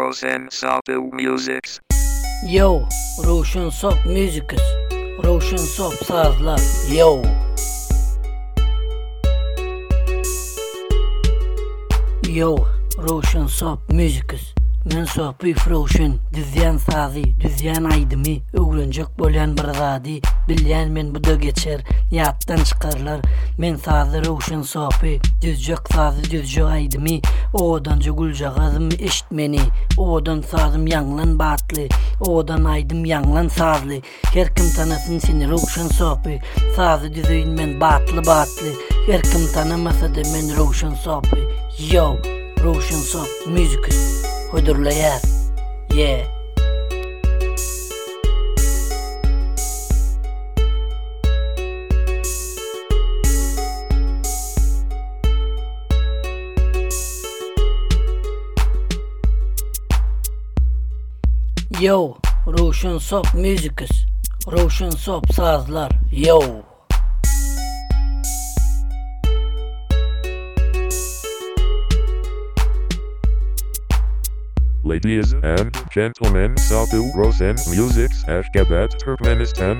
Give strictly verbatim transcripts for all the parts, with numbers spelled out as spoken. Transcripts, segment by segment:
Rosen Sopu Musics. Yo, Roshan Sop Musics. Roshan Sop sazlar. Yo. Yo, Roshan Sop Musics. Men sopi Roshan, düzyan sazi, düzyan aydımı, öğrenecek bolan bir zadi, bilyen men bu da geçer, niyattan çıkarlar. Men sazı Roshan sopi, düzcek sazı düzcek aydımı, odan jugulca gazım eşitmeni, odan sazım yanglan batlı, odan aydım yanglan sazlı. Her kim tanısın seni Roshan sopi, sazı düzüyn men batlı batlı, her kim tanımasa da men Roshan sopi. Yo, Roshan Sop Musics. Hudurlayar, yeah. Yo, Roshan Sop Musics. Roshan Sop sazlar, yo. Ladies and gentlemen, Sopu Rosen Musics Ashgabat, Turkmenistan.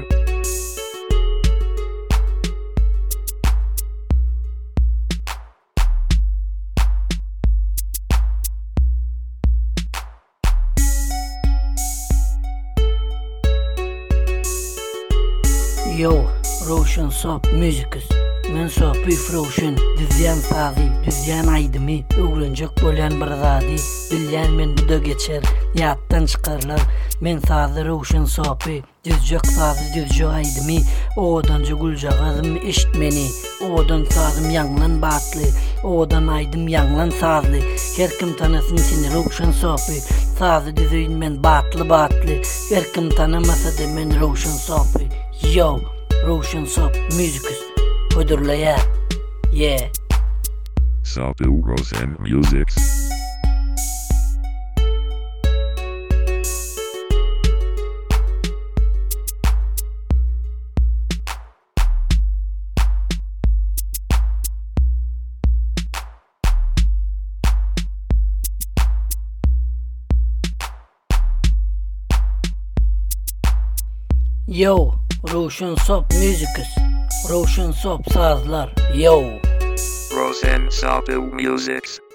Yo, Roshan Sop Musics. Men sopi Roshan, düzyan sazi, düzyan aydımı, öğrenecek bolan bir zadi, bilyen men bu da geçer, niyattan çıkarlar. Men sazı Roshan sopi, düzcek sazı düzcek aydımı, odan jugulca gazım eşitmeni, odan sazım yanglan batlı, odan aydım yanglan sazlı. Her kim tanısın seni Roshan sopi, sazı düzüyn men batlı batlı, her kim tanımasa da men Roshan sopi. Yo, Roshan Sop Musics. Hudurlayar, yeah. Sopu Rosen Musics. Yo, Roshan Sop Musics. Roshan Sop sazlar, yo. Rosen Sopu Musics.